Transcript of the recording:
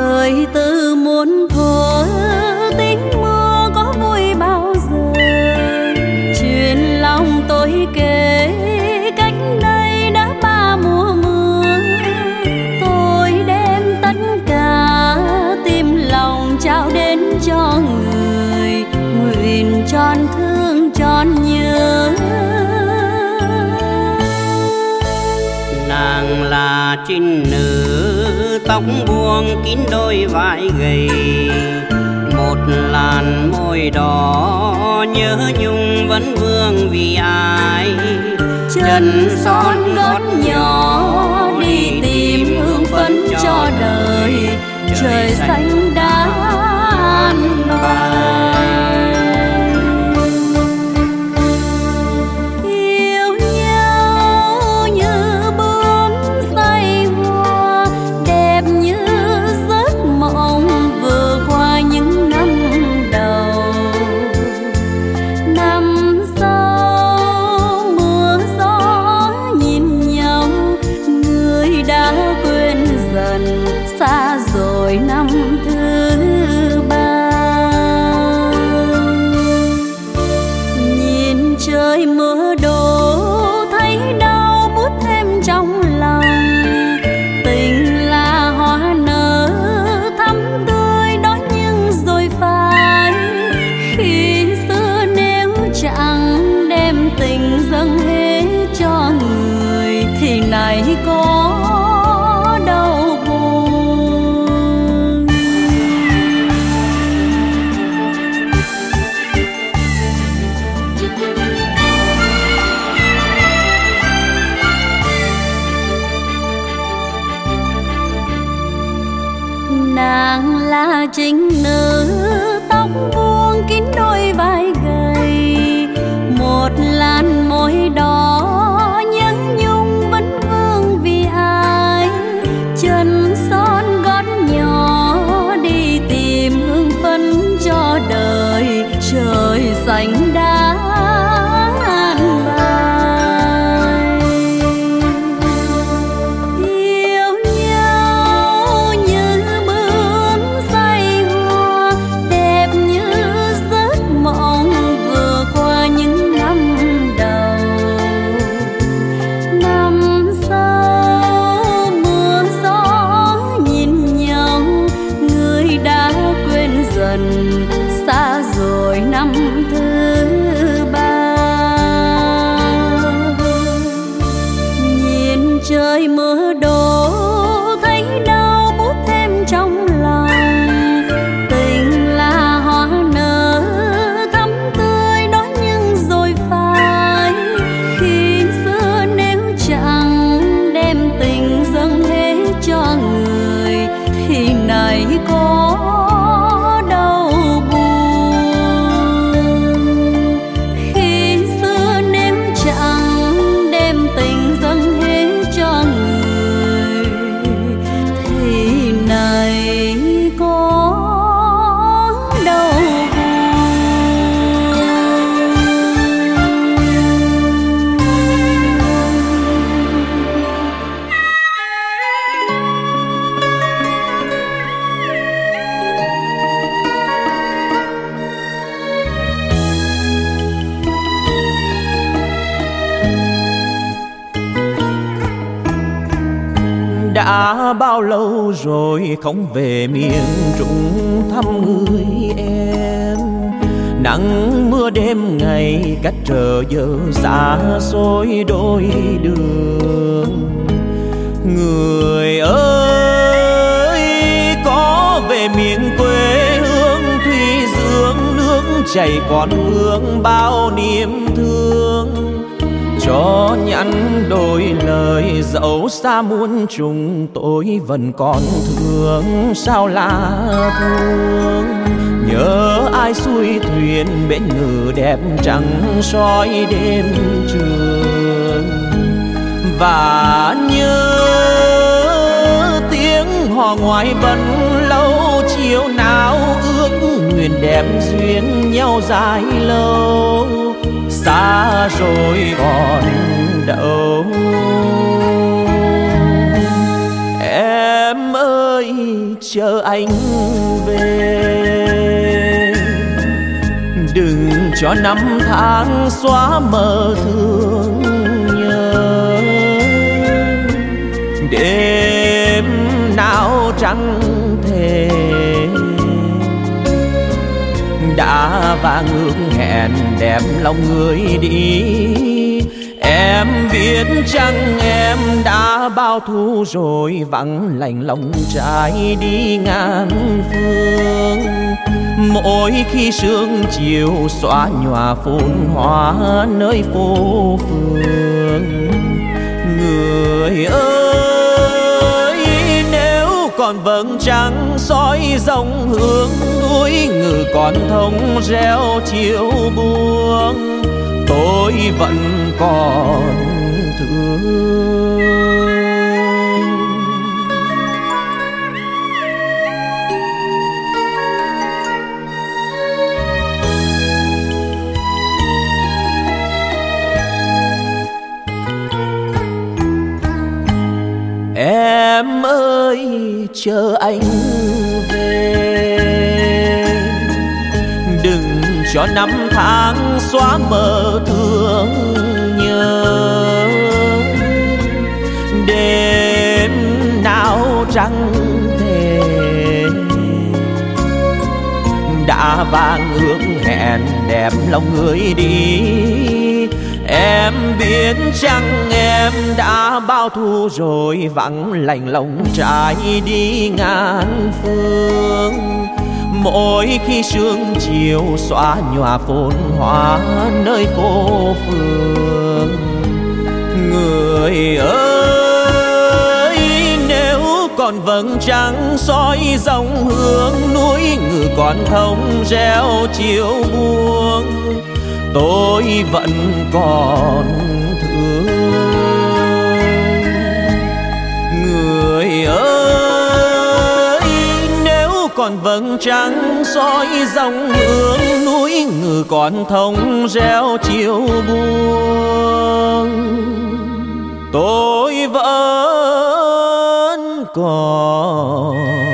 đời từ muôn thuở tiếng mưa có vui bao giờ. Chuyện lòng tôi kể cách đây đã 3 mùa mưa. Tôi đem tất cả tim lòng trao đến cho người, nguyện tròn thương tròn nhớ. Nàng là trinh nữ tóc buông kín đôi vai gầy, một làn môi đỏ nhớ nhung vẫn vương vì ai. Chân son gót nhỏ đi tìm hương phấn cho đời, trời xanh đã an bài. Yêu nhau như bướm say hoa, đẹp như giấc mộng vừa qua những năm đầu. Năm sau mưa gió nhìn nhau, người đã quên dần xa rồi năm thứ 3. Nhìn trời mưa đổ thấy đau buốt thêm trong lòng. Tình là hoa nở thắm tươi đó nhưng rồi phai. Khi xưa nếu chẳng đem tình dâng hết cho người thì nay có đâu buồn. Nàng là trinh nữ tóc buông kín đôi vai gầy, một làn môi đỏ nhớ nhung vẫn vương vì ai. Chân son gót nhỏ đi tìm hương phấn cho đời, trời xanh đã an bài. Yêu nhau như bướm say hoa, đẹp như giấc mộng vừa qua những năm đầu. Năm sau mưa gió nhìn nhau, người đã quên dần xa rồi năm thứ 3. Nhìn trời mưa đổ thấy đau buốt thêm trong lòng. Tình là hoa nở thắm tươi đó nhưng rồi phai. Khi xưa nếu chẳng đem tình dâng hết cho người thì nay có đâu buồn. Khi xưa nếu chẳng đem tình dâng hết cho người thì nay có đâu Đã bao lâu rồi không về miền Trung thăm người em. Nắng mưa đêm ngày cách trở giờ xa xôi đôi đường. Người ơi có về miền quê hương thủy dương, nước chảy còn vương bao niềm thương. Cho nhắn đôi lời dẫu xa muôn trùng, tôi vẫn còn thương sao là thương. Nhớ ai xuôi thuyền bến ngự đẹp trắng soi đêm trường. Và nhớ tiếng hò ngoài vẫn lâu, chiều nào ước nguyện đẹp duyên nhau dài lâu. Xa rồi còn đâu em ơi, chờ anh về. Đừng cho năm tháng xóa mờ thương nhớ. Đêm nào trăng thề đã vang ước hẹn đem lòng người đi. Em biết chăng em đã bao thu rồi, vắng lạnh lòng trai đi ngàn phương. Mỗi khi sương chiều xóa nhòa phồn hoa nơi phố phường. Người ơi, nếu còn vầng trăng soi dòng hướng núi, ngự còn thông reo chiều buông, tôi vẫn còn thương. Em ơi chờ anh về. Đừng cho năm tháng xóa mờ thương nhớ. Đêm nào trăng thề đã vang ước hẹn đem lòng người đi. Em biết chăng em đã bao thu rồi, vắng lạnh lòng trai đi ngàn phương. Mỗi khi sương chiều xóa nhòa phồn hoa nơi phố phường. Người ơi, nếu còn vầng trăng soi dòng hướng núi, ngự còn thông reo chiều buông, tôi vẫn còn thương. Người ơi, nếu còn vầng trăng soi dòng hướng núi, ngự còn thông reo chiều buông, tôi vẫn còn